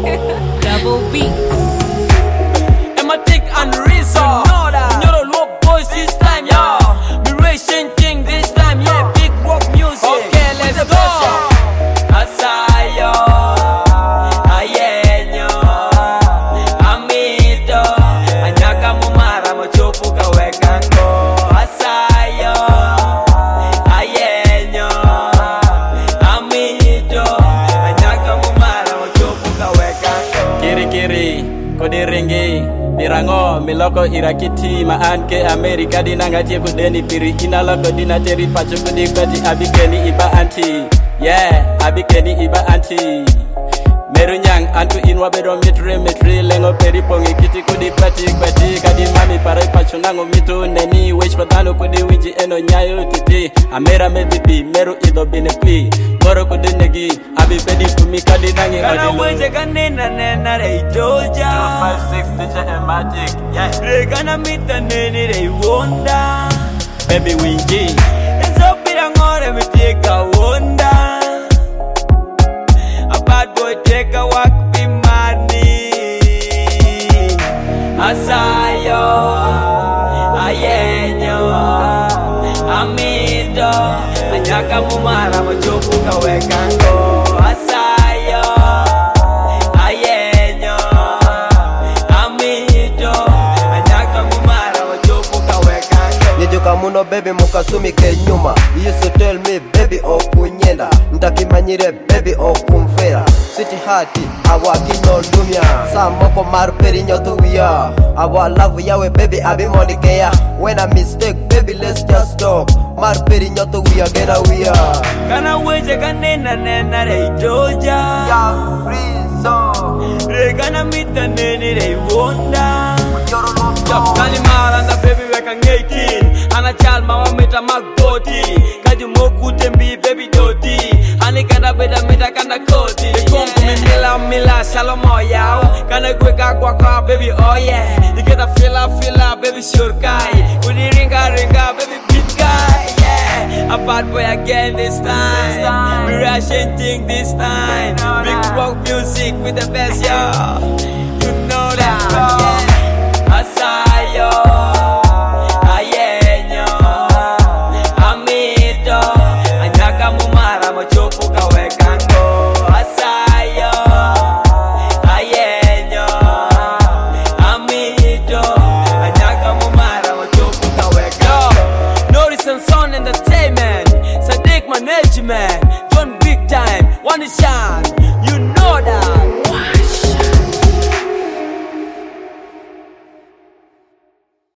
Double beats. Am I take and reason? You're a low boys this time, yeah. Me racing thing this time, yeah. Big rock music. Okay, let's go. Asayo, ayenyo, amito, anyaka mumara machopu kawekango. Asayo, ayenyo, amito, anyaka mumara machopu kawekango. Kiri kiri, kodiringi. Mirango, miloko irakiti, maanke Amerika dinangati kudeni piri inaloko dinateri pacho kudikwati abikeni iba anti. Yeah, abikeni iba anti. Merunyang antu inwa bedo mitri lengo peri pongi kiti kudi kwati kadi mami parai pacho nango mitu neni wish patano kudi winji eno nyayo titi amera mebibi meru ido binepli moro kudi negi abi pedi kumi kadi nangi kana weje kanena nena rei doja 256 teacher ematic yeah rekana mita neni rei wonda baby winji ezo pira ngore mitika wonda a bad boy take a walk be money. Asayo, ayenyo, amido, anyaka mumara machopu kawekango. Asayo, ayenyo, amido, anyaka mumara machopu kawekango. Nijuka muno baby mukasumi ke nyuma. You used to tell me baby okunyenda ndakimanyire baby okumfera City hati awa kino lumya Samoko maru peri nyotu wiya Awa love yawe baby abimodikeya When I mistake baby let's just talk Maru peri nyotu wiya gena wiya Kana weje kanena nena rei doja Ya frizo Rekana mita neni rei wonda Jab kani maranda baby weka ngeki Ana chal mama mita magoti Kaji moku tembi baby doti Hani kana beda mita kana koti Kumpu mi mila shalomo yao Kana kwe kakwa kwa baby oh yeah Niketa fila baby sure kai Kuni ringa baby beat guy yeah A bad boy again this time We rushing thing this time Big rock music with the best yo You know that yeah. Asayo, ayenyo, amito, anyaka mumara machopu kawekango. Asayo, ayenyo, amito, anyaka mumara machopu kawekango. Norris and Son Entertainment, Sadiq Management, John Big Time, One Shine.